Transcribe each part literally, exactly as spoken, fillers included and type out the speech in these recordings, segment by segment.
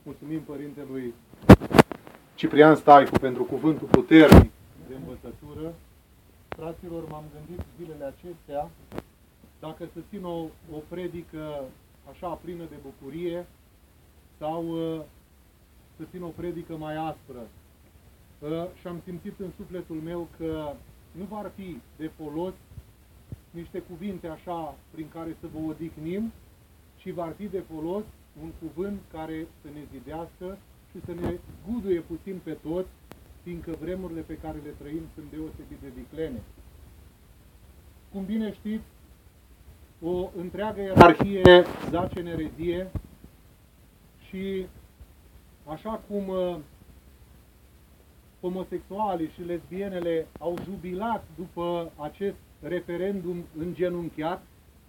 Mulțumim Părintelui Ciprian Staicu pentru cuvântul puternic de învățătură. Fraților, m-am gândit zilele acestea dacă să țin o, o predică așa plină de bucurie sau uh, să țin o predică mai aspră. Uh, și am simțit în sufletul meu că nu va fi de folos niște cuvinte așa prin care să vă odihnim, ci va fi de folos un cuvânt care să ne zidească și să ne zguduie puțin pe toți, fiindcă vremurile pe care le trăim sunt deosebit de viclene. Cum bine știți, o întreagă ierarhie zace în erezie și așa cum uh, homosexualii și lesbienele au jubilat după acest referendum îngenunchiat,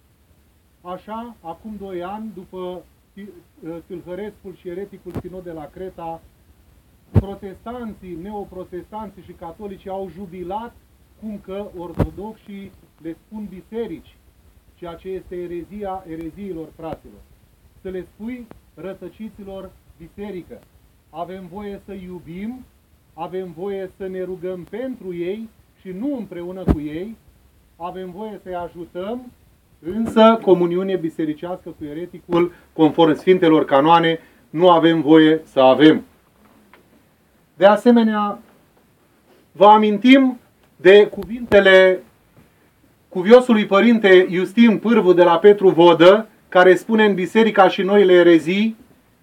așa, acum doi ani, după tâlhărescul și ereticul sinod de la Creta, protestanții, neoprotestanții și catolicii au jubilat cum că ortodoxii le spun biserici, ceea ce este erezia ereziilor, fraților. Să le spui rătăciților biserică. Avem voie să iubim, avem voie să ne rugăm pentru ei și nu împreună cu ei, avem voie să-i ajutăm, însă comuniune bisericească cu ereticul, conform Sfintelor Canoane, nu avem voie să avem. De asemenea, vă amintim de cuvintele cuviosului Părinte Iustin Pârvu de la Petru Vodă, care spune în Biserica și Noile Erezii,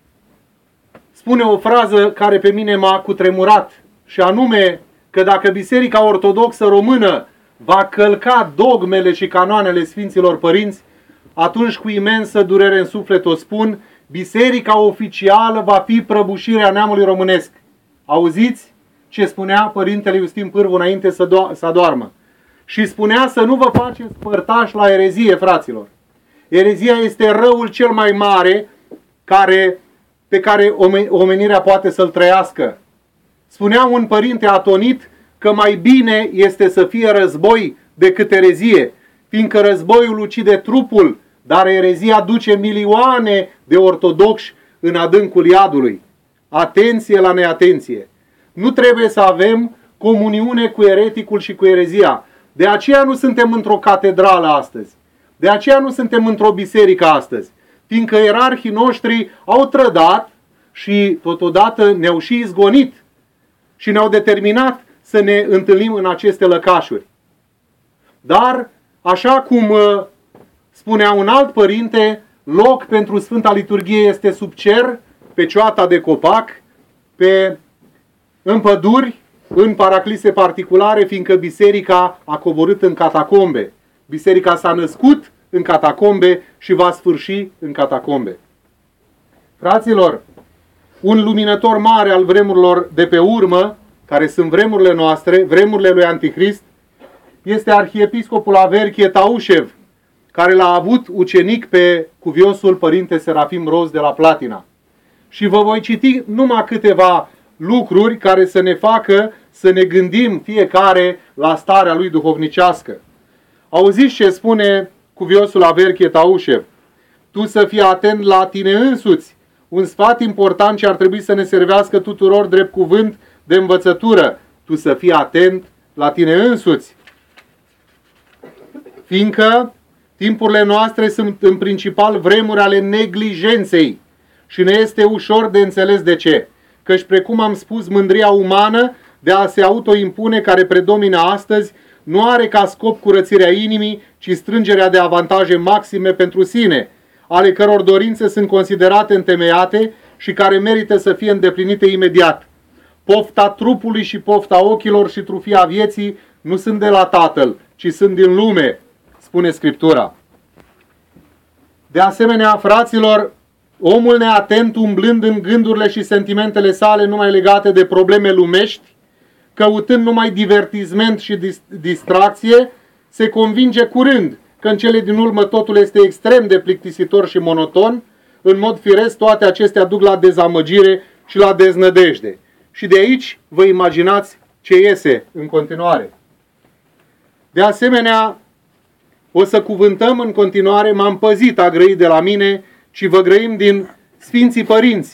spune o frază care pe mine m-a cutremurat, și anume că dacă Biserica Ortodoxă Română va călca dogmele și canoanele Sfinților Părinți, atunci cu imensă durere în suflet o spun, biserica oficială va fi prăbușirea neamului românesc. Auziți ce spunea Părintele Iustin Pârvu înainte să, do- să doarmă? Și spunea să nu vă faceți părtași la erezie, fraților. Erezia este răul cel mai mare care, pe care omenirea poate să-l trăiască. Spunea un părinte atonit că mai bine este să fie război decât erezie, fiindcă războiul ucide trupul, dar erezia duce milioane de ortodoxi în adâncul iadului. Atenție la neatenție! Nu trebuie să avem comuniune cu ereticul și cu erezia. De aceea nu suntem într-o catedrală astăzi. De aceea nu suntem într-o biserică astăzi. Fiindcă ierarhii noștri au trădat și totodată ne-au și izgonit și ne-au determinat să ne întâlnim în aceste lăcașuri. Dar, așa cum spunea un alt părinte, loc pentru Sfânta Liturghie este sub cer, pe cioata de copac, pe, în păduri, în paraclise particulare, fiindcă biserica a coborât în catacombe. Biserica s-a născut în catacombe și va sfârși în catacombe. Fraților, un luminător mare al vremurilor de pe urmă, care sunt vremurile noastre, vremurile lui Antichrist, este arhiepiscopul Averchie Taușev, care l-a avut ucenic pe cuviosul Părinte Serafim Roz de la Platina. Și vă voi citi numai câteva lucruri care să ne facă să ne gândim fiecare la starea lui duhovnicească. Auziți ce spune cuviosul Averchie Taușev? Tu să fii atent la tine însuți. Un sfat important ce ar trebui să ne servească tuturor drept cuvânt de învățătură. Tu să fii atent la tine însuți. Fiindcă timpurile noastre sunt în principal vremuri ale neglijenței și ne este ușor de înțeles de ce. Căci, precum am spus, mândria umană de a se autoimpune care predomină astăzi nu are ca scop curățirea inimii, ci strângerea de avantaje maxime pentru sine, ale căror dorințe sunt considerate întemeiate și care merită să fie îndeplinite imediat. Pofta trupului și pofta ochilor și trufia vieții nu sunt de la Tatăl, ci sunt din lume, spune Scriptura. De asemenea, fraților, omul neatent, umblând în gândurile și sentimentele sale numai legate de probleme lumești, căutând numai divertisment și distracție, se convinge curând că în cele din urmă totul este extrem de plictisitor și monoton. În mod firesc, toate acestea duc la dezamăgire și la deznădejde. Și de aici vă imaginați ce iese în continuare. De asemenea, o să cuvântăm în continuare, m-am păzit a grăi de la mine, ci vă grăim din Sfinții Părinți,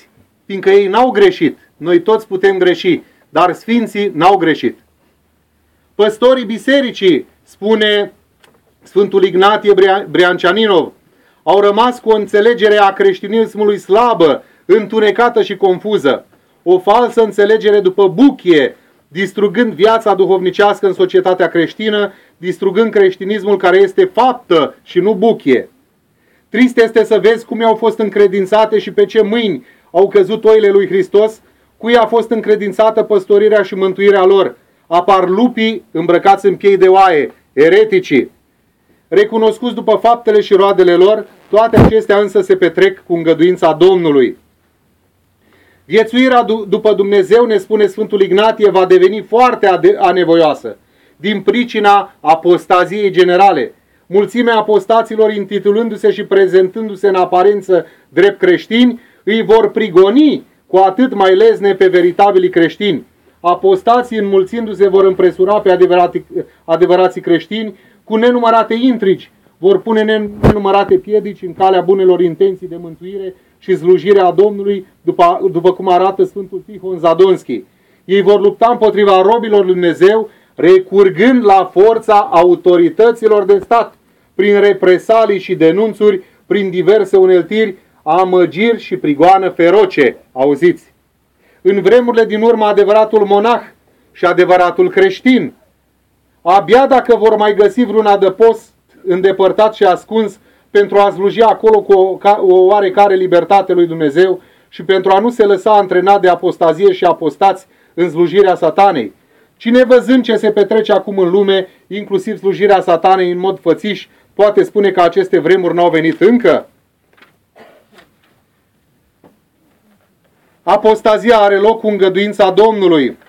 fiindcă ei n-au greșit. Noi toți putem greși, dar sfinții n-au greșit. Păstorii bisericii, spune Sfântul Ignatie Briancianinov, au rămas cu o înțelegere a creștinismului slabă, întunecată și confuză. O falsă înțelegere după buchie, distrugând viața duhovnicească în societatea creștină, distrugând creștinismul care este faptă și nu buchie. Trist este să vezi cum i-au fost încredințate și pe ce mâini au căzut oile lui Hristos, cui a fost încredințată păstorirea și mântuirea lor. Apar lupii îmbrăcați în piei de oaie, ereticii. Recunoscuți după faptele și roadele lor, toate acestea însă se petrec cu îngăduința Domnului. Viețuirea după Dumnezeu, ne spune Sfântul Ignatie, va deveni foarte anevoioasă din pricina apostaziei generale. Mulțimea apostaților, intitulându-se și prezentându-se în aparență drept creștini, îi vor prigoni cu atât mai lezne pe veritabilii creștini. Apostații, înmulțindu-se, vor împresura pe adevărații, adevărații creștini cu nenumărate intrigi, vor pune nenumărate piedici în calea bunelor intenții de mântuire și slujirea Domnului, după, după cum arată Sfântul Tihon Zadonski. Ei vor lupta împotriva robilor lui Dumnezeu, recurgând la forța autorităților de stat, prin represalii și denunțuri, prin diverse uneltiri, amăgiri și prigoană feroce. Auziți? În vremurile din urmă, adevăratul monah și adevăratul creștin, abia dacă vor mai găsi vreun adăpost îndepărtat și ascuns pentru a sluji acolo cu o, o oarecare libertate lui Dumnezeu și pentru a nu se lăsa antrenat de apostazie și apostați în slujirea satanei. Cine văzând ce se petrece acum în lume, inclusiv slujirea satanei în mod fățiș, poate spune că aceste vremuri n-au venit încă? Apostazia are loc cu îngăduința Domnului.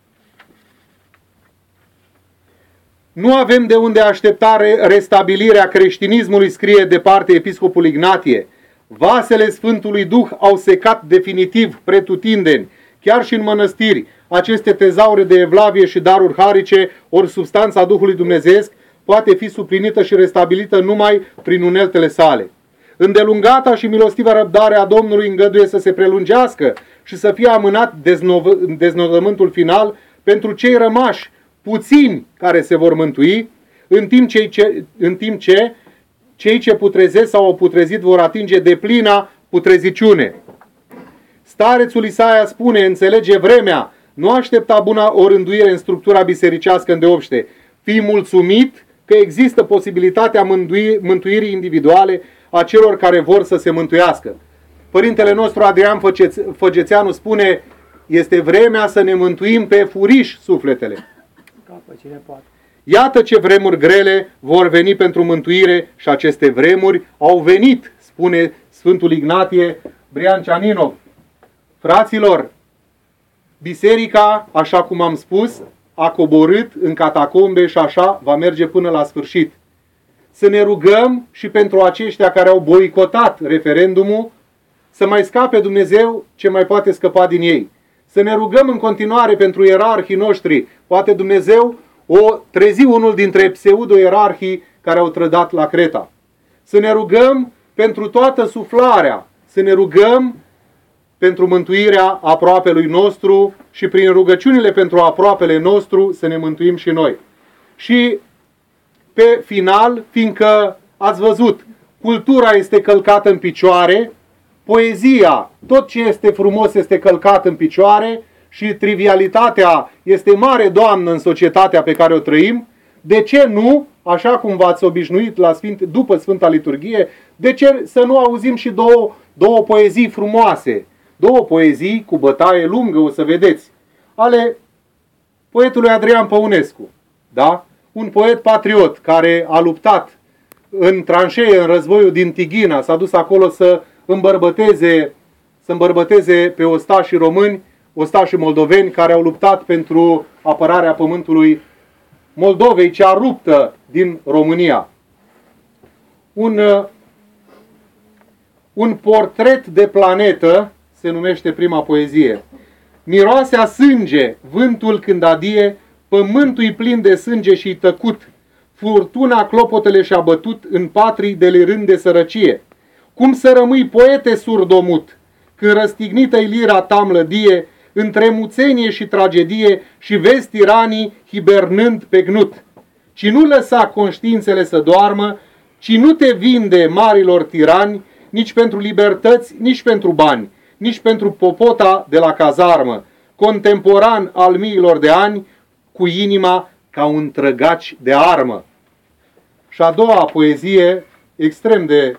Nu avem de unde aștepta restabilirea creștinismului, scrie departe episcopul Ignatie. Vasele Sfântului Duh au secat definitiv pretutindeni, chiar și în mănăstiri. Aceste tezaure de evlavie și daruri harice, ori substanța Duhului Dumnezeesc, poate fi suplinită și restabilită numai prin uneltele sale. Îndelungata și milostiva răbdare a Domnului îngăduie să se prelungească și să fie amânat deznodământul final pentru cei rămași, puțini care se vor mântui, în timp ce, în timp ce cei ce putrezesc sau au putrezit vor atinge deplina putreziciune. Starețul Isaia spune, înțelege vremea, nu aștepta buna o rânduire în structura bisericească îndeopște. Fii mulțumit că există posibilitatea mântuirii individuale a celor care vor să se mântuiască. Părintele nostru Adrian Făgețeanu spune, este vremea să ne mântuim pe furiș sufletele. Iată ce vremuri grele vor veni pentru mântuire și aceste vremuri au venit, spune Sfântul Ignatie Briancianinov. Fraților, biserica, așa cum am spus, a coborât în catacombe și așa va merge până la sfârșit. Să ne rugăm și pentru aceștia care au boicotat referendumul, să mai scape Dumnezeu ce mai poate scăpa din ei. Să ne rugăm în continuare pentru ierarhii noștri. Poate Dumnezeu o trezi unul dintre pseudo-ierarhii care au trădat la Creta. Să ne rugăm pentru toată suflarea. Să ne rugăm pentru mântuirea aproapelui nostru și prin rugăciunile pentru aproapele nostru să ne mântuim și noi. Și pe final, fiindcă ați văzut, cultura este călcată în picioare, poezia, tot ce este frumos este călcat în picioare și trivialitatea este mare doamnă în societatea pe care o trăim, de ce nu, așa cum v-ați obișnuit la Sfânt, după Sfânta Liturghie, de ce să nu auzim și două, două poezii frumoase, două poezii cu bătaie lungă, o să vedeți, ale poetului Adrian Păunescu, da? Un poet patriot care a luptat în tranșee, în războiul din Tighina, s-a dus acolo să îmbărbăteze, să îmbărbăteze pe ostașii români, ostașii moldoveni care au luptat pentru apărarea pământului Moldovei, cea ruptă din România. Un, un portret de planetă se numește prima poezie. Miroase a sânge, vântul când adie, pământul-i plin de sânge și tăcut, furtuna clopotele și-a bătut în patrii delirând de sărăcie. Cum să rămâi poete surdomut, când răstignită-i lira ta mlădie, între muțenie și tragedie, și vezi tiranii hibernând pe gnut. Ci nu lăsa conștiințele să doarmă, ci nu te vinde marilor tirani, nici pentru libertăți, nici pentru bani, nici pentru popota de la cazarmă, contemporan al miilor de ani, cu inima ca un trăgaci de armă. Și a doua poezie, extrem de,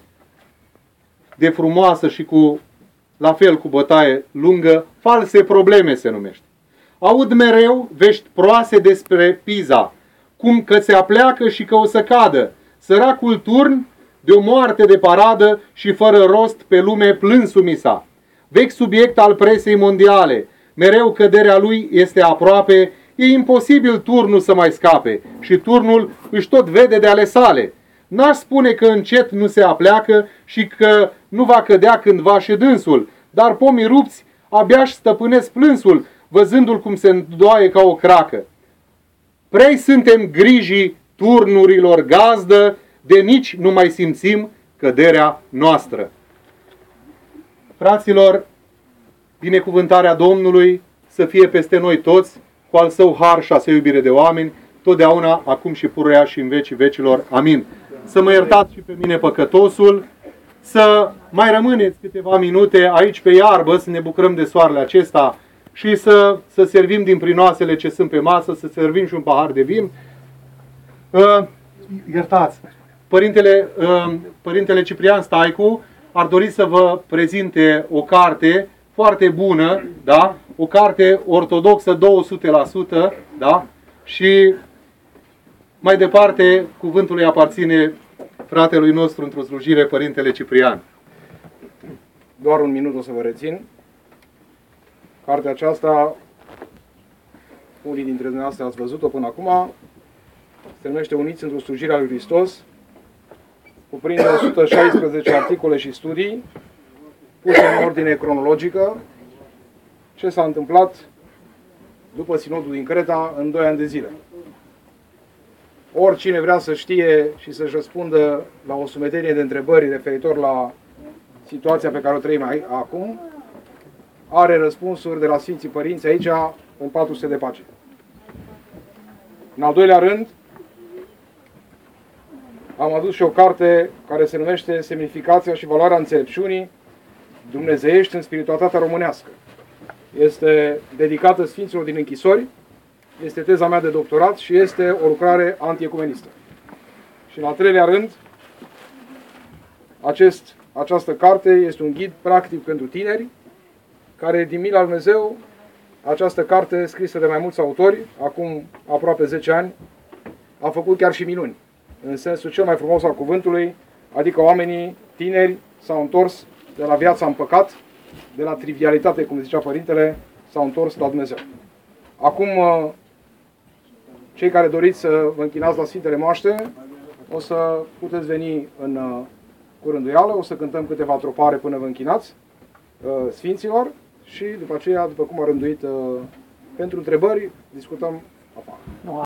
de frumoasă și cu, la fel cu bătaie lungă, False probleme se numește. Aud mereu vești proase despre Piza, cum că se apleacă și că o să cadă, săracul turn de o moarte de paradă și fără rost pe lume plânsul misa. Vechi subiect al presei mondiale, mereu căderea lui este aproape, e imposibil turnul să mai scape și turnul își tot vede de ale sale. N-aș spune că încet nu se apleacă și că nu va cădea cândva și dânsul, dar pomii rupți abia-și stăpânesc plânsul, văzându-l cum se îndoaie ca o cracă. Prei suntem grijii turnurilor gazdă, de nici nu mai simțim căderea noastră. Fraților, binecuvântarea Domnului să fie peste noi toți, cu al său har și a său iubire de oameni, totdeauna, acum și pururea și în vecii vecilor. Amin. Să mă iertați și pe mine păcătosul, să mai rămâneți câteva minute aici pe iarbă, să ne bucurăm de soarele acesta și să, să servim din prinoasele ce sunt pe masă, să servim și un pahar de vin. Uh, iertați, Părintele, uh, Părintele Ciprian Staicu ar dori să vă prezinte o carte foarte bună, da? O carte ortodoxă două sute la sută, da? Și mai departe cuvântul îi aparține fratelui nostru într-o slujire, Părintele Ciprian. Doar un minut o să vă rețin. Cartea aceasta, unii dintre dumneavoastră ați văzut-o până acum, se numește Uniți într-o slujire a lui Hristos, cuprinde o sută șaisprezece articole și studii, puse în ordine cronologică, ce s-a întâmplat după sinodul din Creta în doi ani de zile. Oricine vrea să știe și să-și răspundă la o sumedenie de întrebări referitor la situația pe care o trăim acum, are răspunsuri de la Sfinții Părinți aici în patru sute de pagini. În al doilea rând, am adus și o carte care se numește Semnificația și valoarea înțelepciunii dumnezeiești în spiritualitatea românească. Este dedicată Sfinților din închisori, este teza mea de doctorat și este o lucrare antiecumenistă. Și în al treilea rând, acest, această carte este un ghid practic pentru tineri, care din mila lui Dumnezeu, această carte scrisă de mai mulți autori, acum aproape zece ani, a făcut chiar și minuni, în sensul cel mai frumos al cuvântului, adică oamenii tineri s-au întors de la viața în păcat, de la trivialitate, cum zicea Părintele, s-au întors la Dumnezeu. Acum, cei care doriți să vă închinați la Sfintele Moaște, o să puteți veni în curânduială, o să cântăm câteva tropare până vă închinați Sfinților și după aceea, după cum a rânduit, pentru întrebări, discutăm afară.